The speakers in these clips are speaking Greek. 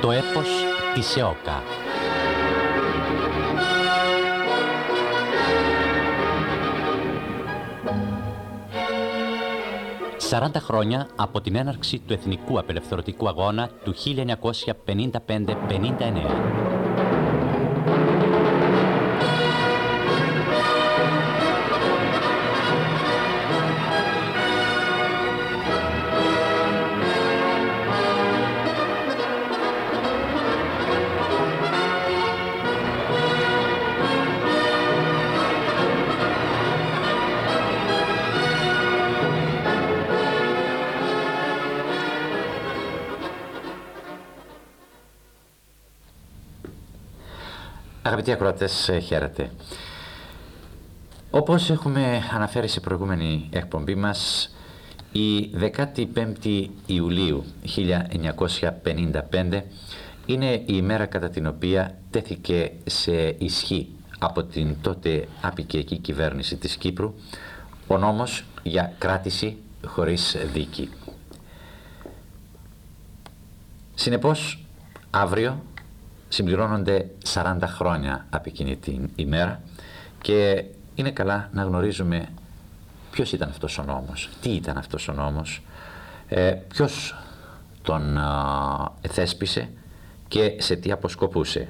Το έπος της ΕΟΚΑ. «40 χρόνια από την έναρξη του Εθνικού Απελευθερωτικού Αγώνα του 1955-59. Αγαπητοί ακροατές, χαίρετε. Όπως έχουμε αναφέρει σε προηγούμενη εκπομπή μας, η 15η Ιουλίου 1955 είναι η ημέρα κατά την οποία τέθηκε σε ισχύ από την τότε απικιακή κυβέρνηση της Κύπρου ο νόμος για κράτηση χωρίς δίκη. Συνεπώς, αύριο συμπληρώνονται 40 χρόνια από εκείνη την ημέρα και είναι καλά να γνωρίζουμε ποιος ήταν αυτός ο νόμος, τι ήταν αυτός ο νόμος, ποιος τον θέσπισε και σε τι αποσκοπούσε.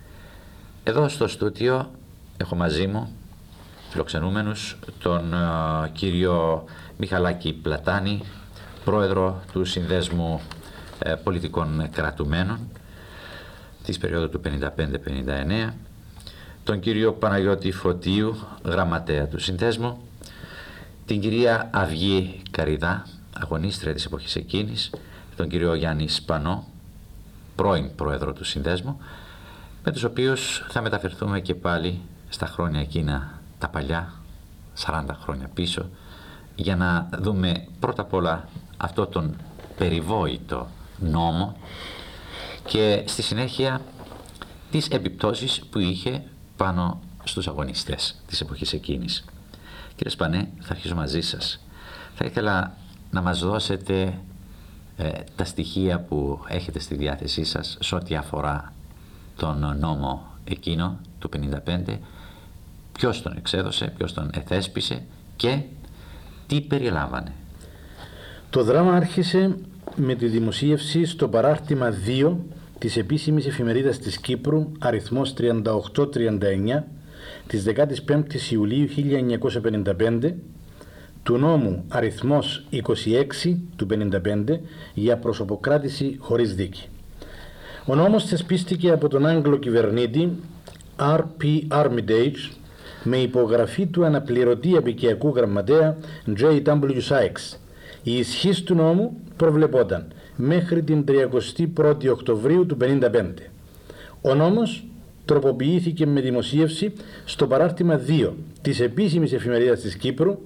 Εδώ στο στούντιο έχω μαζί μου φιλοξενούμενους τον κύριο Μιχαλάκη Πλατάνη, πρόεδρο του Συνδέσμου Πολιτικών Κρατουμένων της περίοδου του 55-59, τον κύριο Παναγιώτη Φωτίου, γραμματέα του Συνδέσμου, την κυρία Αυγή Καριδά, αγωνίστρια της εποχής εκείνης, τον κύριο Γιάννη Σπανό, πρώην πρόεδρο του Συνδέσμου, με τους οποίους θα μεταφερθούμε και πάλι στα χρόνια εκείνα, τα παλιά, 40 χρόνια πίσω, για να δούμε πρώτα απ' όλα αυτό τον περιβόητο νόμο και στη συνέχεια τις επιπτώσεις που είχε πάνω στους αγωνιστές της εποχής εκείνης. Κύριε Σπανέ, θα αρχίσω μαζί σας. Θα ήθελα να μας δώσετε τα στοιχεία που έχετε στη διάθεσή σας σε ό,τι αφορά τον νόμο εκείνο του 55, ποιος τον εξέδωσε, ποιος τον εθέσπισε και τι περιλάμβανε. Το δράμα άρχισε με τη δημοσίευση στο παράρτημα 2 της επίσημης εφημερίδας της Κύπρου, αριθμός 3839, της 15ης Ιουλίου 1955, του νόμου αριθμός 26 του 55 για προσωποκράτηση χωρίς δίκη. Ο νόμος θεσπίστηκε από τον Άγγλο κυβερνήτη R.P. Armitage με υπογραφή του αναπληρωτή απικιακού γραμματέα J.W. Sykes. Η ισχύς του νόμου προβλεπόταν μέχρι την 31η Οκτωβρίου του 1955. Ο νόμος τροποποιήθηκε με δημοσίευση στο παράρτημα 2 της επίσημης εφημερίδας της Κύπρου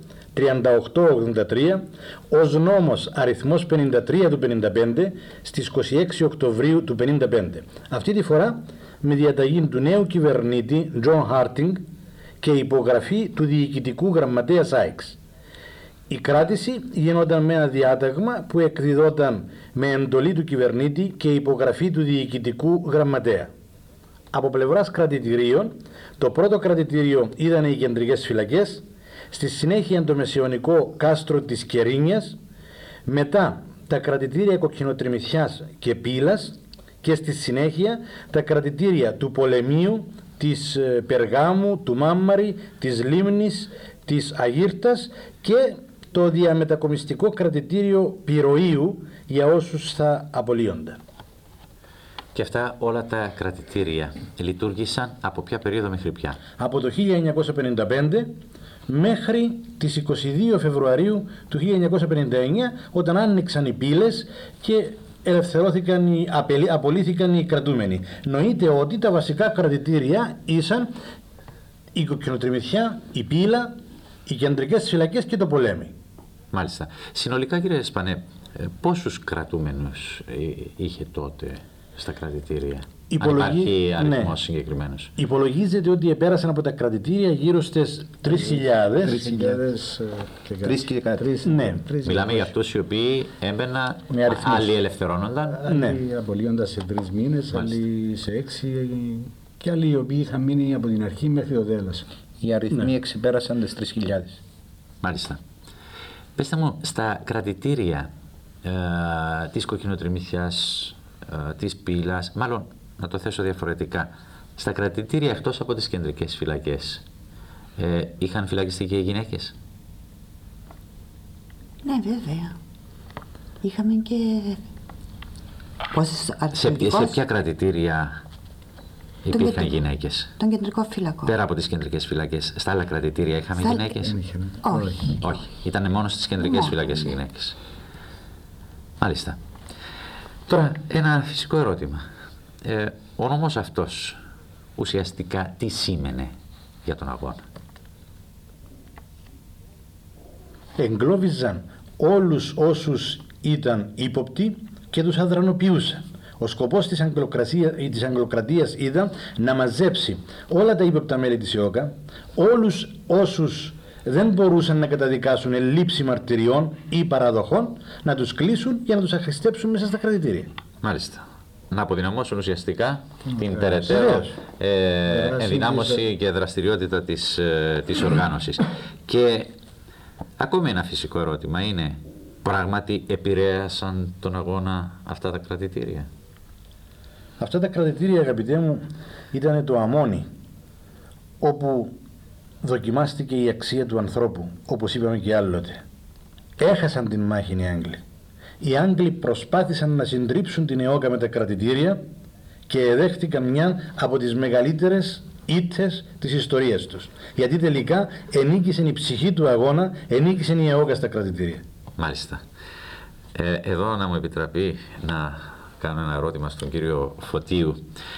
3883 ως νόμος αριθμός 53 του 1955 στις 26 Οκτωβρίου του 1955. Αυτή τη φορά με διαταγή του νέου κυβερνήτη John Harting και υπογραφή του διοικητικού γραμματέα Sykes. Η κράτηση γινόταν με ένα διάταγμα που εκδιδόταν με εντολή του κυβερνήτη και υπογραφή του διοικητικού γραμματέα. Από πλευράς κρατητηρίων, το πρώτο κρατητήριο ήταν οι κεντρικές φυλακές, στη συνέχεια το μεσαιωνικό κάστρο της Κερίνιας, μετά τα κρατητήρια Κοκκινοτριμηθιάς και Πύλας και στη συνέχεια τα κρατητήρια του Πολεμίου, της Περγάμου, του Μάμμαρη, της Λίμνης, της Αγύρτας και το διαμετακομιστικό κρατητήριο Πυροίου για όσους θα απολύονται. Και αυτά όλα τα κρατητήρια λειτουργήσαν από ποια περίοδο μέχρι ποια? Από το 1955 μέχρι τις 22 Φεβρουαρίου του 1959, όταν άνοιξαν οι πύλες και ελευθερώθηκαν, απολύθηκαν οι κρατούμενοι. Νοείται ότι τα βασικά κρατητήρια ήσαν η Κοκκινοτριμηθιά, η Πύλα, οι κεντρικές φυλακές και το Πολέμι. Μάλιστα. Συνολικά, κύριε Σπανέ, πόσους κρατούμενους είχε τότε στα κρατητήρια? Αν υπάρχει αριθμός συγκεκριμένος. Υπολογίζεται ότι επέρασαν από τα κρατητήρια γύρω στις 3.000. 3.000 και κάτι. Ναι. Μιλάμε για αυτούς οι οποίοι έμπαιναν, άλλοι ελευθερώνονταν. Άλλοι απολύονταν σε 3 μήνες, άλλοι σε 6 και άλλοι οι οποίοι είχαν μείνει από την αρχή μέχρι το τέλος. Οι αριθμοί εξεπέρασαν τις 3.000. Μάλιστα. Πεςτε μου, στα κρατητήρια της Κοκκινοτριμήθειας, της Πύλας, μάλλον να το θέσω διαφορετικά, στα κρατητήρια εκτός από τις κεντρικές φυλακές, είχαν φυλακιστεί και οι γυναίκες? Ναι, βέβαια. Είχαμε και... Σε ποια κρατητήρια υπήρχαν γυναίκες? Τον κεντρικό φύλακο. Πέρα από τις κεντρικές φυλακές, στα άλλα κρατητήρια είχαμε γυναίκες? Όχι. Όχι. Ήταν μόνο στις κεντρικές φυλακές οι γυναίκες. Μάλιστα. Τώρα, ένα φυσικό ερώτημα. Ο νόμος αυτός ουσιαστικά τι σήμαινε για τον αγώνα? Εγκλώβιζαν όλους όσους ήταν ύποπτοι και τους αδρανοποιούσαν. Ο σκοπός της Αγγλοκρατίας ήταν να μαζέψει όλα τα ύποπτα μέλη της ΕΟΚΑ, όλους όσους δεν μπορούσαν να καταδικάσουν λήψη μαρτυριών ή παραδοχών, να τους κλείσουν για να τους αχρηστέψουν μέσα στα κρατητήρια. Μάλιστα. Να αποδυναμώσουν ουσιαστικά την περαιτέρω ενδυνάμωση και δραστηριότητα της οργάνωσης. Και ακόμη ένα φυσικό ερώτημα είναι, πράγματι επηρέασαν τον αγώνα αυτά τα κρατητήρια? Αυτά τα κρατητήρια, αγαπητέ μου, ήταν το αμόνι όπου δοκιμάστηκε η αξία του ανθρώπου, όπως είπαμε και άλλοτε. Έχασαν την μάχη οι Άγγλοι. Οι Άγγλοι προσπάθησαν να συντρίψουν την ΕΟΚΑ με τα κρατητήρια και δέχτηκαν μια από τις μεγαλύτερες ήττες της ιστορίας τους. Γιατί τελικά ενίκησε η ψυχή του αγώνα, ενίκησε η ΕΟΚΑ στα κρατητήρια. Μάλιστα. Εδώ να μου επιτραπεί να κάνω ένα ερώτημα στον κύριο Φωτίου.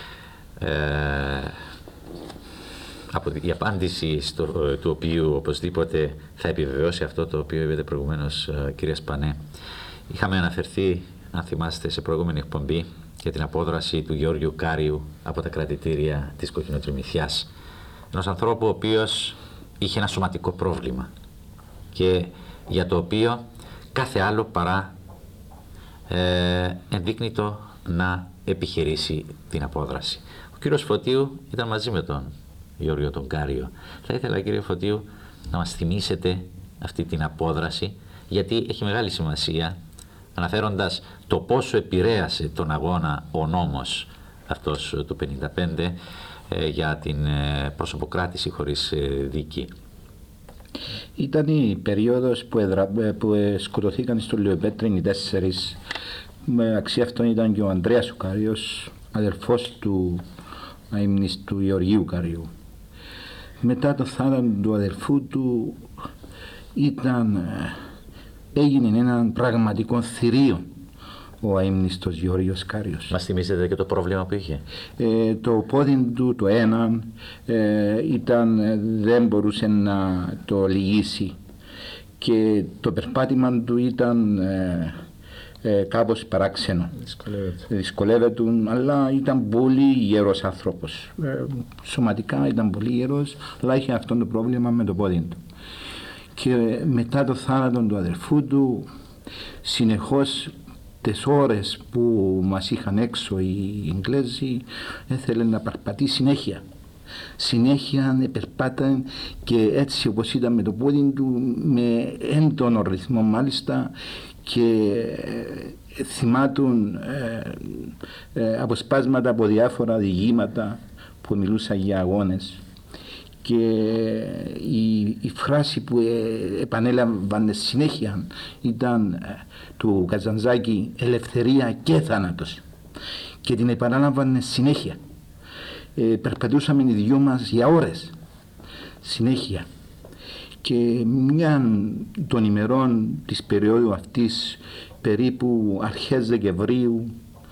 Η απάντηση του οποίου οπωσδήποτε θα επιβεβαιώσει αυτό το οποίο είπατε προηγουμένως, κύριε Σπανέ. Είχαμε αναφερθεί, αν θυμάστε, σε προηγούμενη εκπομπή για την απόδραση του Γεώργιου Κάριου από τα κρατητήρια της Κοκκινοτριμηθιάς. Ενός ανθρώπου ο οποίος είχε ένα σωματικό πρόβλημα και για το οποίο κάθε άλλο παρά ενδείκνυτο να επιχειρήσει την απόδραση. Ο κύριος Φωτίου ήταν μαζί με τον Γεώργιο τον Κάριο. Θα ήθελα, κύριε Φωτίου, να μας θυμίσετε αυτή την απόδραση, γιατί έχει μεγάλη σημασία, αναφέροντας το πόσο επηρέασε τον αγώνα ο νόμος αυτός του 1955 για την προσωποκράτηση χωρίς δίκη. Ήταν η περίοδος που σκοτωθήκαν στο Λιοπέτριν οι 4. Μεταξύ αυτών ήταν και ο Ανδρέας ο Κάριος, αδελφός του αείμνηστου Γεωργίου Καριού. Μετά το θάνατο του αδελφού του έγινε έναν πραγματικό θηρίο ο αείμνηστος Γεώργιος Κάριος. Μας θυμίζετε και το πρόβλημα που είχε? Το πόδι του το ένα δεν μπορούσε να το λυγίσει και το περπάτημα του ήταν κάπως παράξενο. Δυσκολεύεται, αλλά ήταν πολύ γερός άνθρωπος. Σωματικά ήταν πολύ γερός, αλλά είχε αυτό το πρόβλημα με το πόδι του. Και μετά το θάνατο του αδερφού του, συνεχώς τις ώρες που μας είχαν έξω οι Εγγλέζοι, έθελε να περπατεί συνέχεια. Συνέχεια περπάταν και έτσι όπως ήταν με το πόδι του, με έντονο ρυθμό μάλιστα, και θυμάτων αποσπάσματα από διάφορα διηγήματα που μιλούσαν για αγώνες. Και η φράση που επανέλαβαν συνέχεια ήταν του Καζαντζάκη, ελευθερία και θάνατος, και την επανάλαβαν συνέχεια. Περπατούσαμε οι δυο μας για ώρες συνέχεια, και μια των ημερών της περίοδου αυτής, περίπου αρχές Δεκεμβρίου,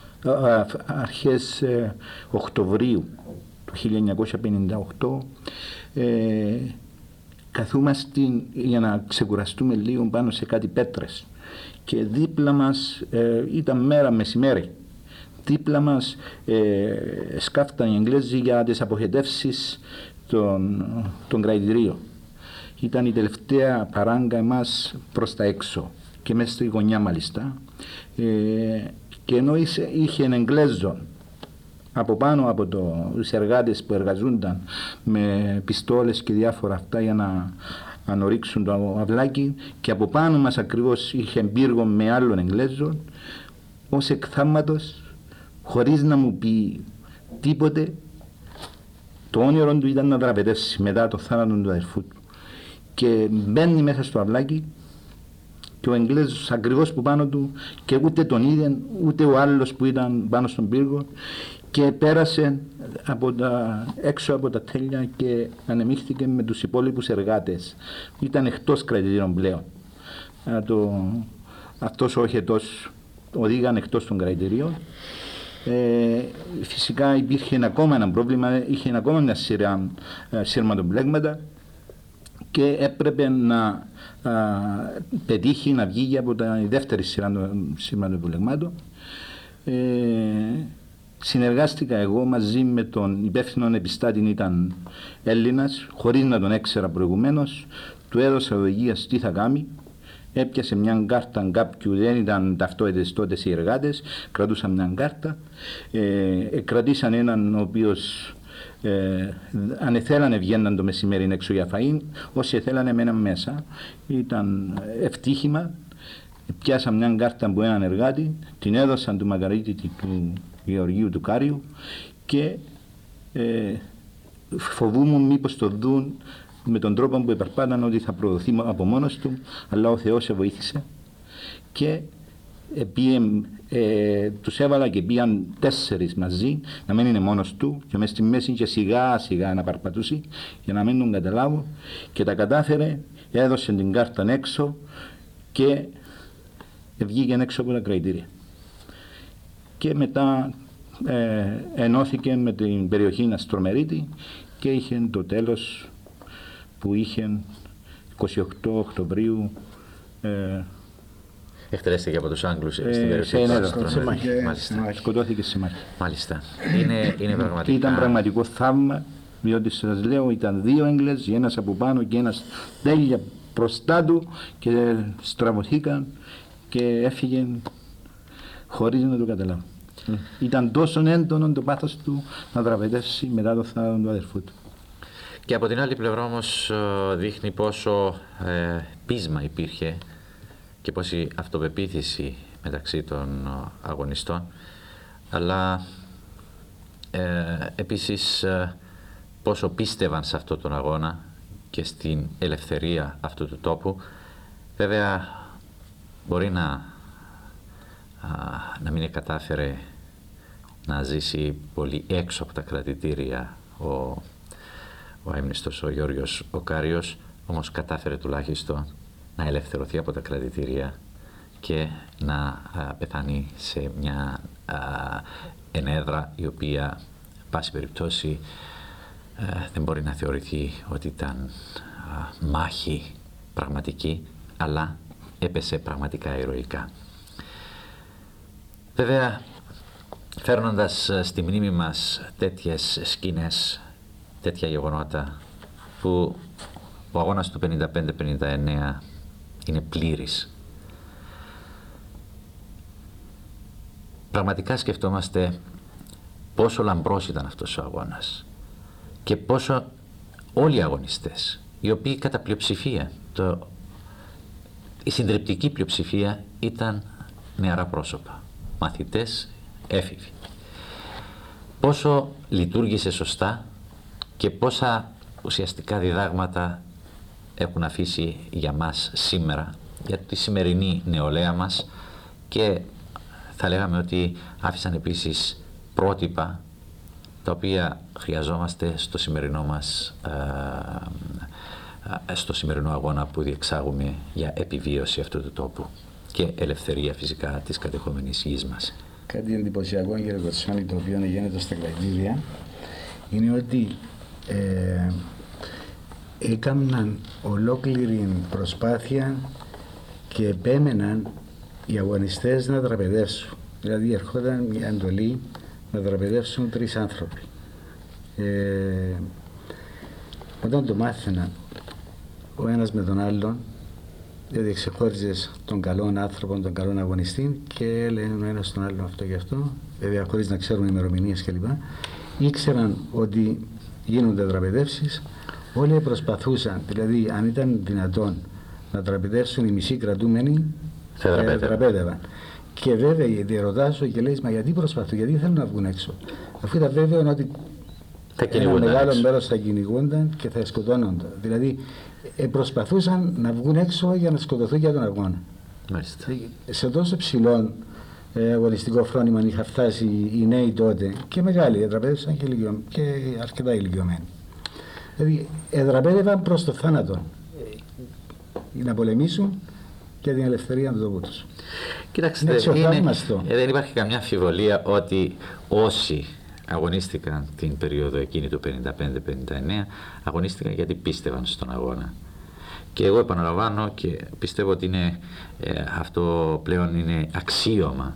αρχές Οκτωβρίου του 1958, καθούμαστε για να ξεκουραστούμε λίγο πάνω σε κάτι πέτρες, και δίπλα μας ήταν μέρα μεσημέρι, δίπλα μας σκάφταν οι Εγγλέζοι για τις αποχετεύσεις των κραητηρίων. Ήταν η τελευταία παράγκα εμάς προς τα έξω και μέσα στη γωνιά μάλιστα, και ενώ είχε Εγγλέζων από πάνω από τους εργάτες που εργαζούνταν με πιστόλες και διάφορα αυτά για να ανορίξουν το αυλάκι, και από πάνω μας ακριβώς είχε πύργο με άλλων Εγγλέζων, ως εκ θαύματος, χωρίς να μου πει τίποτε, το όνειρο του ήταν να δραπετεύσει μετά το θάνατο του αδερφού του, και μπαίνει μέσα στο αυλάκι και ο Εγγλέζος ακριβώς που πάνω του, και ούτε τον είδε ούτε ο άλλος που ήταν πάνω στον πύργο, και πέρασε έξω από τα τέλεια και ανεμίχθηκε με τους υπόλοιπους εργάτες. Ήταν εκτός κρατητήρων πλέον. Αυτός ο οχετός οδήγαν εκτός των κρατητηρίων. Φυσικά υπήρχε ακόμα ένα πρόβλημα, είχε ακόμα μια σειρά σύρματοπλέγματα και έπρεπε να πετύχει να βγει από η δεύτερη σειρά των σύρματοπλεγμάτων. Συνεργάστηκα εγώ μαζί με τον υπεύθυνο επιστάτη, ήταν Έλληνας, χωρίς να τον έξερα προηγουμένως. Του έδωσα οδηγία τι θα κάνει. Έπιασε μια κάρτα κάποιου, δεν ήταν ταυτότητες τότε οι εργάτες, κρατούσαν μια κάρτα. Κρατήσαν έναν ο οποίος αν ήθελανε βγαίναν το μεσημέρι έξω για φαΐν, όσοι ήθελανε μέναν μέσα. Ήταν ευτύχημα. Πιάσαν μια κάρτα από έναν εργάτη, την έδωσαν του Μακαρίτη του Γεωργίου του Κάριου, και φοβούμουν μήπως το δουν με τον τρόπο που επερπάταν ότι θα προδοθεί από μόνος του, αλλά ο Θεός σε βοήθησε και τους έβαλα και πήγαν 4 μαζί, να μην είναι μόνος του, και μέσα στη μέση και σιγά σιγά να παρπατούσει για να μην τον καταλάβω, και τα κατάφερε, έδωσε την κάρτα έξω και βγήκε έξω από τα κραητήρια. Και μετά ενώθηκε με την περιοχή Αστρομερίτη και είχε το τέλος που είχε 28 Οκτωβρίου. Εκτελέστηκε από τους Άγγλους στην περιοχή της Αστρομερίτη. Σκοτώθηκε σε μάχη. Μάλιστα. Είναι πραγματικά... Ήταν πραγματικό θαύμα, διότι σας λέω ήταν 2 Έγγλες, ένας από πάνω και ένας τέλεια μπροστά του, και στραβωθήκαν και έφυγε χωρίς να το καταλάβω. Ήταν τόσο έντονο το πάθος του να δραπετεύσει μετά το θάνατο του αδερφού του. Και από την άλλη πλευρά όμως δείχνει πόσο πείσμα υπήρχε και πόση αυτοπεποίθηση μεταξύ των αγωνιστών, αλλά επίσης πόσο πίστευαν σε αυτόν τον αγώνα και στην ελευθερία αυτού του τόπου. Βέβαια μπορεί να μην κατάφερε να ζήσει πολύ έξω από τα κρατητήρια ο έμνηστος ο Γιώργος ο Κάριος, όμως κατάφερε τουλάχιστον να ελευθερωθεί από τα κρατητήρια και να πεθάνει σε μια ενέδρα η οποία, πάση περιπτώσει, δεν μπορεί να θεωρηθεί ότι ήταν μάχη πραγματική, αλλά έπεσε πραγματικά ηρωικά. Βέβαια, φέρνοντας στη μνήμη μας τέτοιες σκηνές, τέτοια γεγονότα, που ο αγώνας του 55-59 είναι πλήρης, πραγματικά σκεφτόμαστε πόσο λαμπρός ήταν αυτός ο αγώνας και πόσο όλοι οι αγωνιστές, οι οποίοι κατά πλειοψηφία, η συντριπτική πλειοψηφία ήταν νεαρά πρόσωπα, μαθητές, έφηβοι, πόσο λειτουργήσε σωστά και πόσα ουσιαστικά διδάγματα έχουν αφήσει για μας σήμερα, για τη σημερινή νεολαία μας, και θα λέγαμε ότι άφησαν επίσης πρότυπα τα οποία χρειαζόμαστε στο σημερινό μας στο σημερινό αγώνα που διεξάγουμε για επιβίωση αυτού του τόπου και ελευθερία φυσικά της κατεχόμενης γης μας. Κάτι εντυπωσιακό, κύριε Κοτσάνη, το οποίο γίνεται στα κρατήρια, είναι ότι έκαναν ολόκληρη προσπάθεια και επέμεναν οι αγωνιστές να τραπεδεύσουν. Δηλαδή ερχόταν μια εντολή να δραπετεύσουν 3 άνθρωποι. Όταν το μάθαιναν ο ένας με τον άλλον, δηλαδή ξεχώριζες τον καλόν άνθρωπο, τον καλόν αγωνιστή και έλεγαν ο ένας τον άλλον αυτό και αυτό, δηλαδή χωρίς να ξέρουν ημερομηνίες κλπ. Ήξεραν ότι γίνονται δραπετεύσεις, όλοι προσπαθούσαν, δηλαδή αν ήταν δυνατόν να δραπετεύσουν οι μισοί κρατούμενοι, δραπέτευαν. Και βέβαια διερωτάσω και λέει, μα γιατί προσπαθούν, γιατί θέλουν να βγουν έξω. Αφού ήταν βέβαιο ότι ένα μεγάλο μέρος θα κυνηγούνταν και θα σκοτώνονταν. Δηλαδή προσπαθούσαν να βγουν έξω για να σκοτωθούν για τον αγώνα. Μάλιστα. Σε τόσο ψηλό αγωνιστικό φρόνημα είχαν φτάσει οι νέοι τότε και μεγάλοι, εδραπέδευσαν και αρκετά ηλικιωμένοι. Δηλαδή εδραπέδευαν προς το θάνατο να πολεμήσουν για την ελευθερία του τόπου τους. Κοιτάξτε, δεν υπάρχει καμιά αμφιβολία ότι όσοι αγωνίστηκαν την περίοδο εκείνη του 55-59 αγωνίστηκαν γιατί πίστευαν στον αγώνα. Και εγώ επαναλαμβάνω και πιστεύω ότι είναι, αυτό πλέον είναι αξίωμα.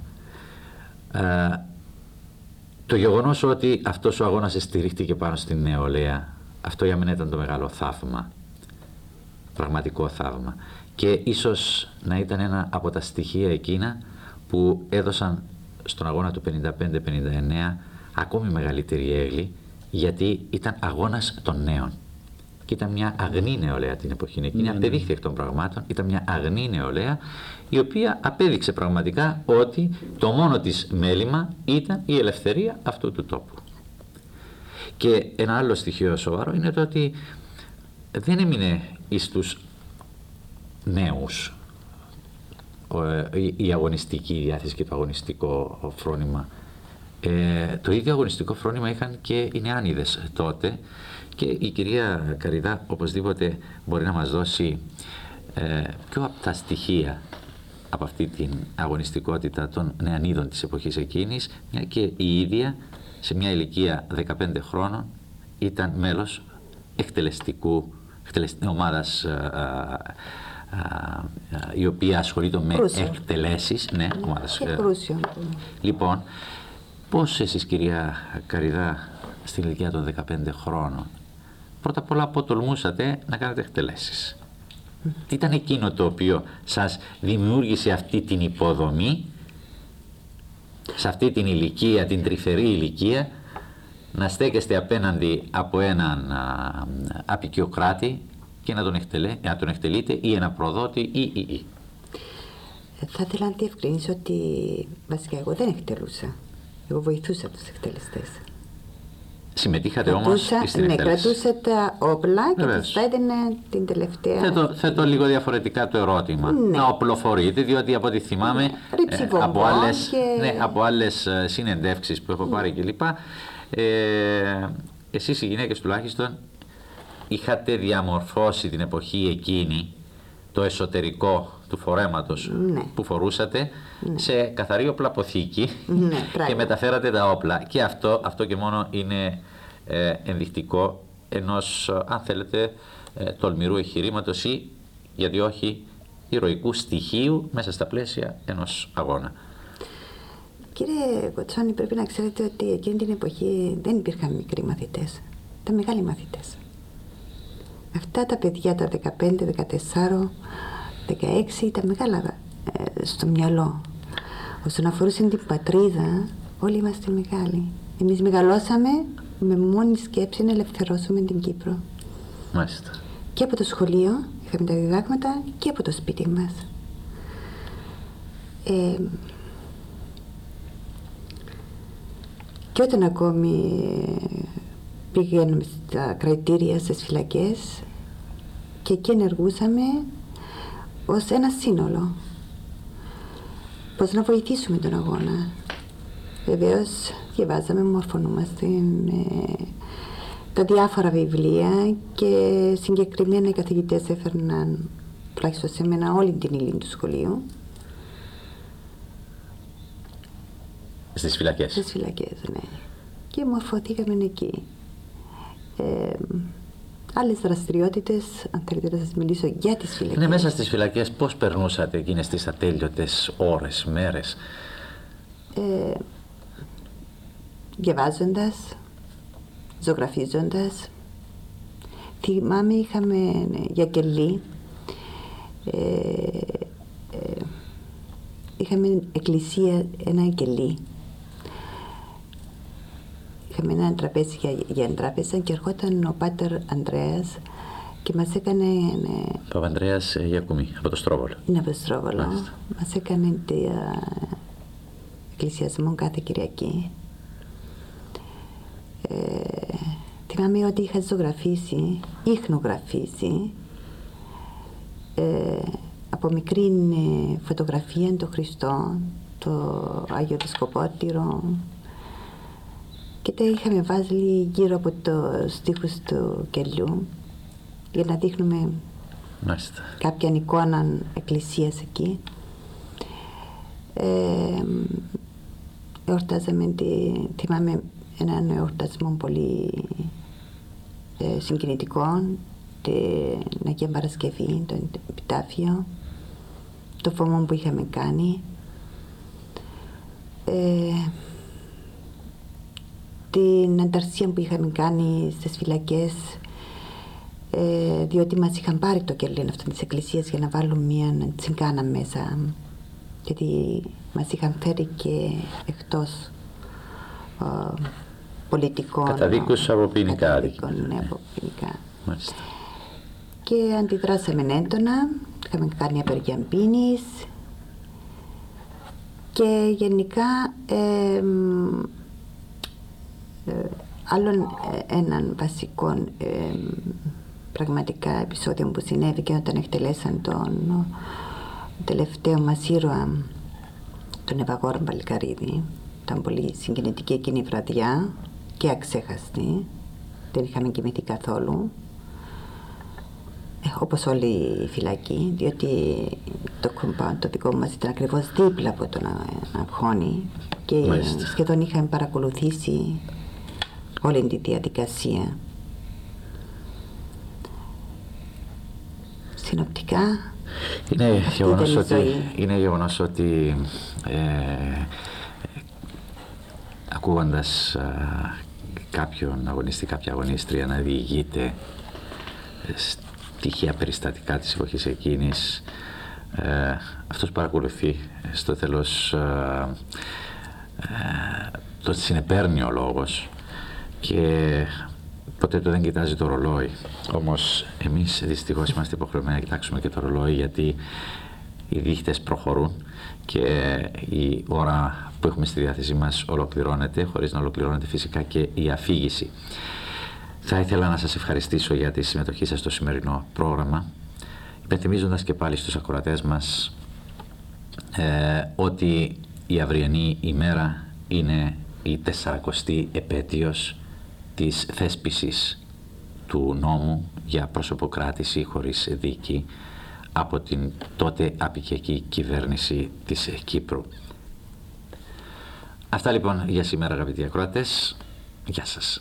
Το γεγονός ότι αυτός ο αγώνας στηρίχτηκε πάνω στην νεολαία, αυτό για μένα ήταν το μεγάλο θαύμα, πραγματικό θαύμα. Και ίσως να ήταν ένα από τα στοιχεία εκείνα που έδωσαν στον αγώνα του 55-59 ακόμη μεγαλύτερη έγκλη, γιατί ήταν αγώνας των νέων. Και ήταν μια αγνή νεολαία την εποχή εκείνη, απεδείχθη εκ των πραγμάτων, ήταν μια αγνή νεολαία, η οποία απέδειξε πραγματικά ότι το μόνο της μέλημα ήταν η ελευθερία αυτού του τόπου. Και ένα άλλο στοιχείο σοβαρό είναι το ότι δεν έμεινε εις τους νέους η αγωνιστική διάθεση και το αγωνιστικό φρόνημα. Το ίδιο αγωνιστικό φρόνημα είχαν και οι νεάνιδες τότε, και η κυρία Καριδά οπωσδήποτε μπορεί να μας δώσει πιο από τα στοιχεία από αυτή την αγωνιστικότητα των νεανίδων της εποχής εκείνης, μια και η ίδια σε μια ηλικία 15 χρόνων ήταν μέλος εκτελεστικού ομάδας η οποία ασχολείται με εκτελέσεις. Ναι, ομάδας. Λοιπόν, πώς εσείς, κυρία Καριδά, στην ηλικία των 15 χρόνων, πρώτα απ' όλα αποτολμούσατε να κάνετε εκτελέσεις? Τι ήταν εκείνο το οποίο σας δημιούργησε αυτή την υποδομή, σε αυτή την ηλικία, την τρυφερή ηλικία, να στέκεστε απέναντι από έναν απικιοκράτη και να τον εκτελείτε, ή ένα προδότη ή. Θα ήθελα να διευκρινίσω ότι βασικά εγώ δεν εκτελούσα. Εγώ βοηθούσα τους εκτελεστές. Συμμετείχατε όμως στην εκτέλεση? Ναι, κρατούσα τα όπλα και τους έδινε την τελευταία. Θέτω λίγο διαφορετικά το ερώτημα. Ναι. Να οπλοφορείτε, διότι από ό,τι θυμάμαι από άλλες συνεντεύξεις που έχω πάρει κλπ. Εσείς οι γυναίκες τουλάχιστον είχατε διαμορφώσει την εποχή εκείνη το εσωτερικό του φορέματος που φορούσατε σε καθαρή οπλαποθήκη και μεταφέρατε τα όπλα. Και αυτό και μόνο είναι ενδεικτικό ενός, αν θέλετε, τολμηρού εγχειρήματος ή, γιατί όχι, ηρωικού στοιχείου μέσα στα πλαίσια ενός αγώνα. Κύριε Κοτσόνη, πρέπει να ξέρετε ότι εκείνη την εποχή δεν υπήρχαν μικροί μαθητές, ήταν μεγάλοι μαθητές. Αυτά τα παιδιά, τα 15, 14, 16, ήταν μεγάλα στο μυαλό. Όσον αφορούσε την πατρίδα, όλοι είμαστε μεγάλοι. Εμείς μεγαλώσαμε με μόνη σκέψη να ελευθερώσουμε την Κύπρο. Μάλιστα. Και από το σχολείο είχαμε τα διδάγματα και από το σπίτι μας. Και όταν ακόμη πήγαμε στα κρατήρια, στις φυλακές, και εκεί ενεργούσαμε ως ένα σύνολο. Πώς να βοηθήσουμε τον αγώνα. Βεβαίως διαβάζαμε, μορφωνούμαστε με τα διάφορα βιβλία και συγκεκριμένα οι καθηγητές έφερναν, τουλάχιστον σε μένα, όλη την ύλη του σχολείου. Στις φυλακές? Στις φυλακές, ναι. Και μορφωθήκαμε εκεί. Άλλες δραστηριότητες, αν θέλετε να σας μιλήσω για τις φυλακές. Ναι, μέσα στις φυλακές πώς περνούσατε εκείνες τις ατέλειωτες ώρες, μέρες? διαβάζοντας, ζωγραφίζοντας. Θυμάμαι είχαμε για κελί, είχαμε εκκλησία ένα κελί. Είχαμε ένα τραπέζι για τράπεζα και ερχόταν ο Πάτερ Ανδρέας και μας έκανε... Παπανδρέας Γιακουμή, από το Στρόβολο. Είναι από το Στρόβολο. Μας έκανε εκκλησιασμό κάθε Κυριακή. Θυμάμαι ότι είχα ζωγραφίσει, ίχνογραφήσει από μικρή φωτογραφία το Χριστό, το Άγιο Δισκοπότηρο, και τα είχαμε βάλει γύρω από το στίχους του κελιού για να δείχνουμε κάποια εικόνα εκκλησίας εκεί. Εορτάζαμε, θυμάμαι έναν εορτασμό πολύ συγκινητικό, την Αγία Παρασκευή, το επιτάφιο, το φωμό που είχαμε κάνει, την ανταρσία που είχαμε κάνει στις φυλακές, διότι μας είχαν πάρει το κελί αυτό της εκκλησίας για να βάλουν μια τσιγκάνα μέσα, γιατί μας είχαν φέρει και εκτός πολιτικών. Καταδίκους από ποινικά. Ναι, από ποινικά. Και αντιδράσαμε έντονα, είχαμε κάνει απεργία πίνης και γενικά άλλον έναν βασικό πραγματικά επεισόδιο που συνέβη όταν εκτελέσαν τον τελευταίο μας ήρωα, τον Ευαγόρο Παλικαρίδη. Ήταν πολύ συγκινητική εκείνη η βραδιά και αξέχαστη. Δεν είχαμε κοιμηθεί καθόλου, όπως όλη η φυλακή, διότι το compound το δικό μας ήταν ακριβώς δίπλα από τον αγχώνη και σχεδόν είχαμε παρακολουθήσει όλη τη διαδικασία. Συνοπτικά είναι γεγονός ότι ακούγοντας κάποιον αγωνιστή, κάποια αγωνίστρια να διηγείται στοιχεία περιστατικά της εποχής εκείνης, αυτός παρακολουθεί στο τέλος το συνεπέρνει ο λόγος και ποτέ το δεν κοιτάζει το ρολόι. Όμως εμείς δυστυχώς είμαστε υποχρεωμένοι να κοιτάξουμε και το ρολόι, γιατί οι δείχτες προχωρούν και η ώρα που έχουμε στη διάθεσή μας ολοκληρώνεται, χωρίς να ολοκληρώνεται φυσικά και η αφήγηση. Θα ήθελα να σας ευχαριστήσω για τη συμμετοχή σας στο σημερινό πρόγραμμα, υπενθυμίζοντας και πάλι στους ακροατές μας ότι η αυριανή ημέρα είναι η 40η επέτειος της θέσπισης του νόμου για προσωποκράτηση χωρίς δίκη από την τότε απικιακή κυβέρνηση της Κύπρου. Αυτά λοιπόν για σήμερα, αγαπητοί ακροατές. Γεια σας.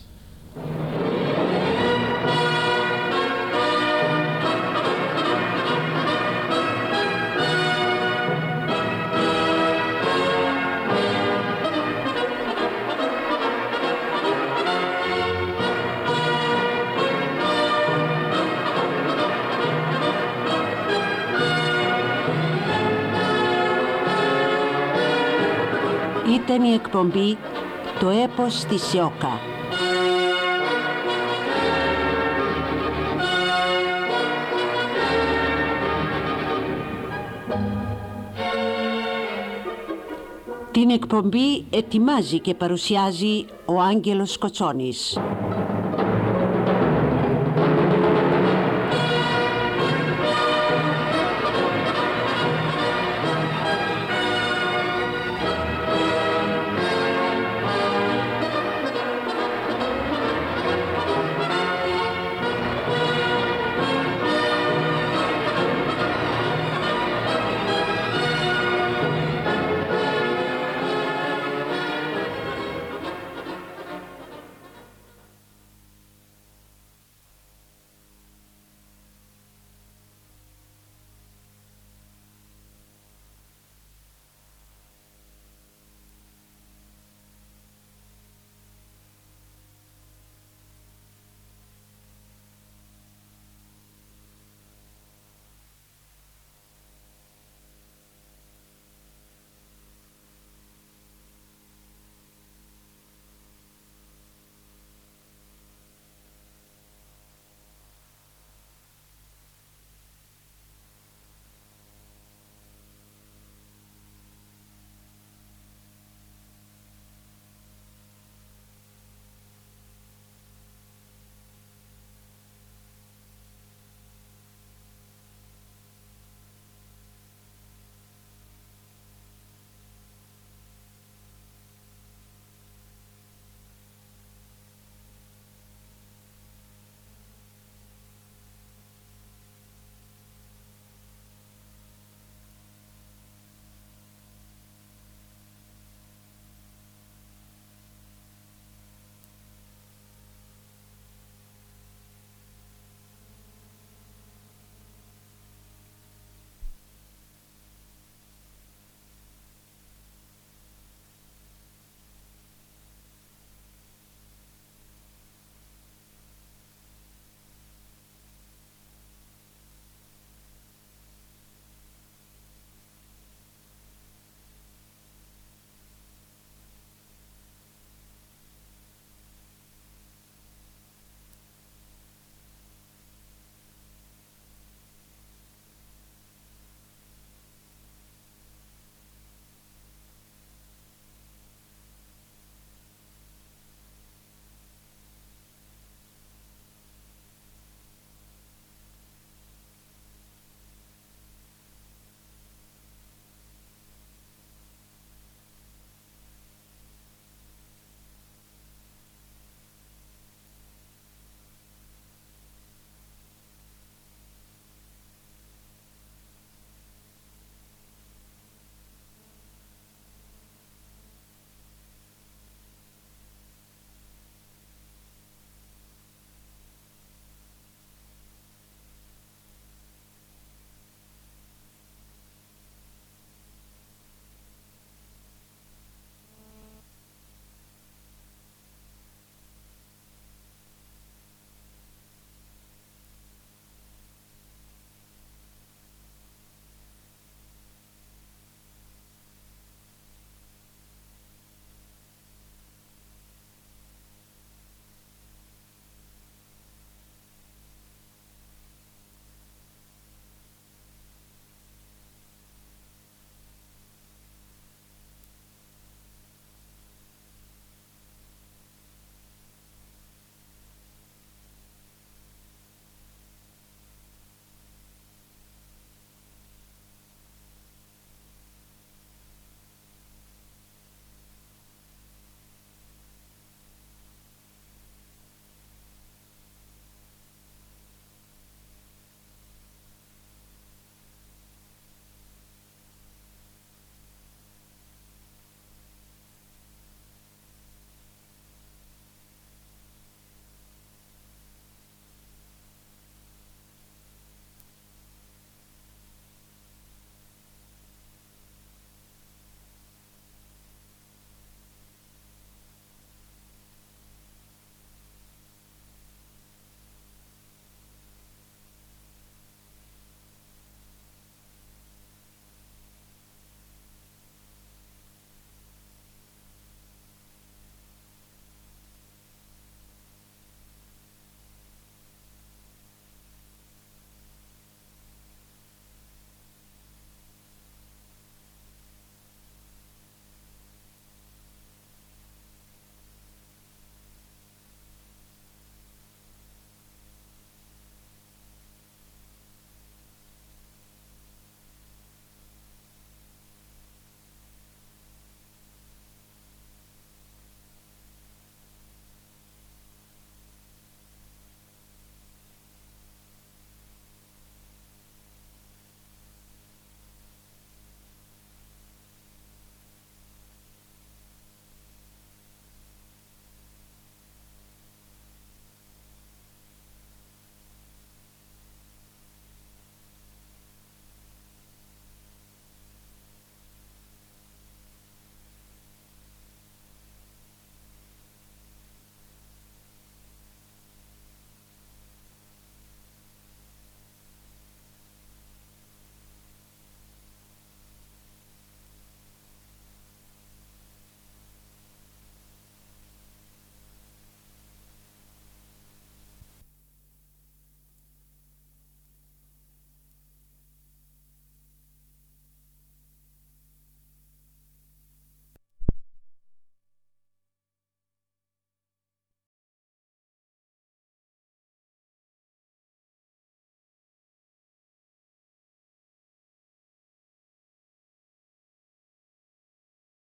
Ήταν η εκπομπή «Το έπος της Ιώκα». Την εκπομπή ετοιμάζει και παρουσιάζει ο Άγγελος Κοτσόνης.